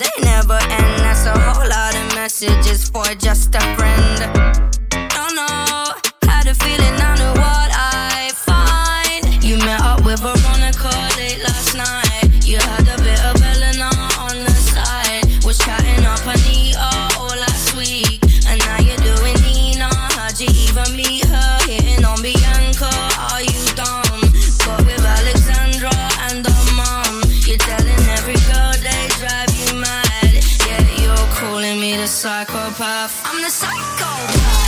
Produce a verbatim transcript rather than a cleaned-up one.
may never end. That's a whole lot of messages for just a friend. No, no, had a feeling I knew what I find. You met up with Veronica late last night. You had a bit of Elena on the side. Was chatting up Anita all last week. And now you're doing Nina. How'd you even meet her? Hitting on Bianca, are you dumb? Got with Alexandra and her mom. You're telling every girl they drive you mad. Yeah, you're calling me the psychopath. I'm the psychopath.